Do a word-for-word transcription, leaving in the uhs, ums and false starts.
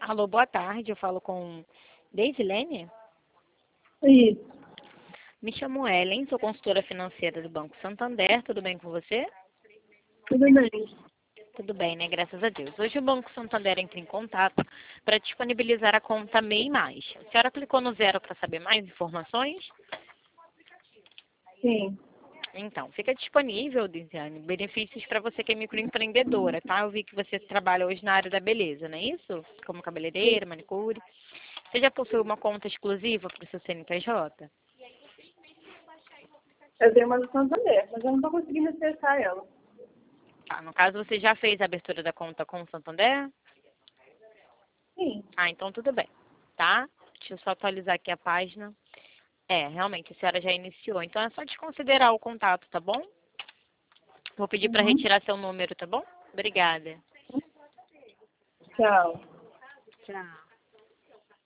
Alô, boa tarde. Eu falo com Deisilene. Isso, Me chamo Ellen, sou consultora financeira do Banco Santander. Tudo bem com você? tudo bem. Tudo bem, né? Graças a Deus. Hoje o Banco Santander entra em contato para disponibilizar a conta MEI Mais. A senhora clicou no zero para saber mais informações? Sim, Então, fica disponível, Desiane, benefícios para você que é microempreendedora, tá? Eu vi que você trabalha hoje na área da beleza, não é isso? Como cabeleireira, manicure. Você já possui uma conta exclusiva para o seu C N P J? eu tenho uma do Santander, mas eu não estou conseguindo acessar ela. Tá, no caso, você já fez a abertura da conta com o Santander? Sim, Ah, então tudo bem, tá? Deixa eu só atualizar aqui a página. É, realmente, a senhora já iniciou. Então é só desconsiderar o contato, tá bom? Vou pedir para uhum. retirar seu número, tá bom? Obrigada. Tchau. Tchau.